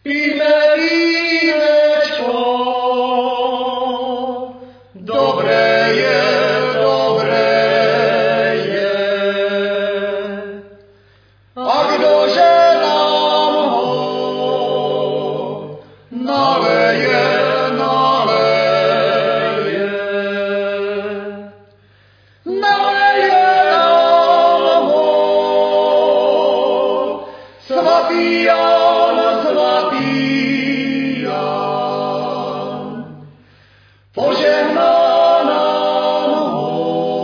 Píme vínečko, dobré je, dobré je. A kdože nám ho naleje, naleje. Naleje nám ho svatý Jan, svatý Jan. Požehná nám ho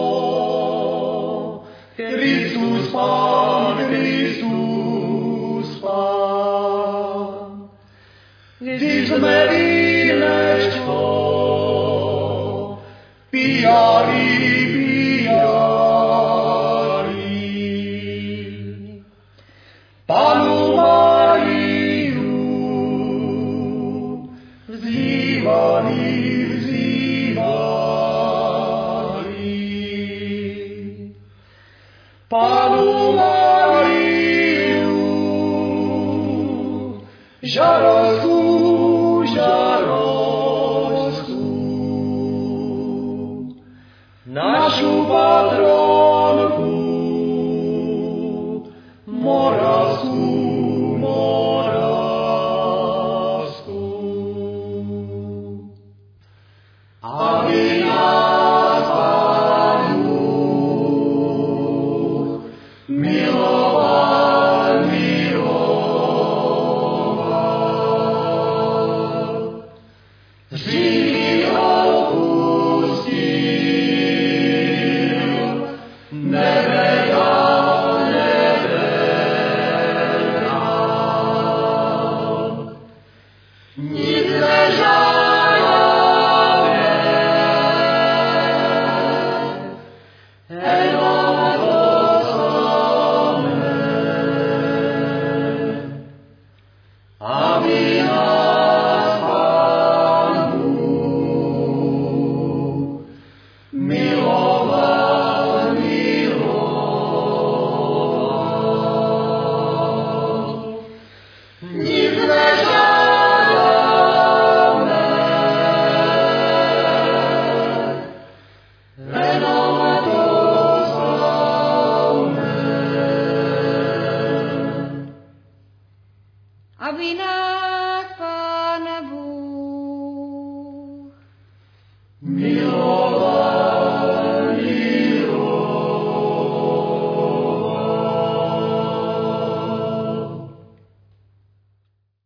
Kristus Pán, Kristus Pán. Vždy sme vínečko pijali, pijali. Panu Máriu vzývali, vzývali. Panu Máriu žarostú, žarostú. Našu patronku Moravskú, Moravskú. Aby nás Pán Bůh miloval, miloval. Hříchy odpustil, nebe dal, nebe dal. Nic nežádáme, jenom to samé. Aby nás Pán Bůh miloval, miloval. Nic nežádáme, jenom to samé. Aby nás Pán Bůh Miloval.